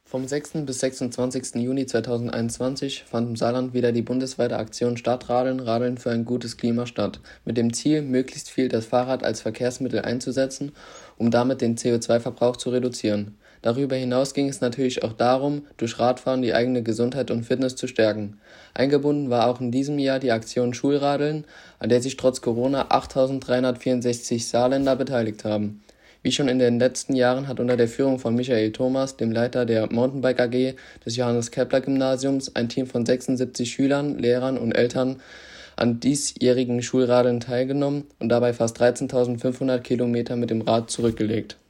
Vom 6. bis 26. Juni 2021 fand im Saarland wieder die bundesweite Aktion Stadtradeln – Radeln für ein gutes Klima statt, mit dem Ziel, möglichst viel das Fahrrad als Verkehrsmittel einzusetzen, um damit den CO2-Verbrauch zu reduzieren. Darüber hinaus ging es natürlich auch darum, durch Radfahren die eigene Gesundheit und Fitness zu stärken. Eingebunden war auch in diesem Jahr die Aktion Schulradeln, an der sich trotz Corona 8.364 Saarländer beteiligt haben. Wie schon in den letzten Jahren hat unter der Führung von Michael Thomas, dem Leiter der Mountainbike AG des Johannes-Kepler-Gymnasiums, ein Team von 76 Schülern, Lehrern und Eltern an diesjährigen Schulradeln teilgenommen und dabei fast 13.500 Kilometer mit dem Rad zurückgelegt.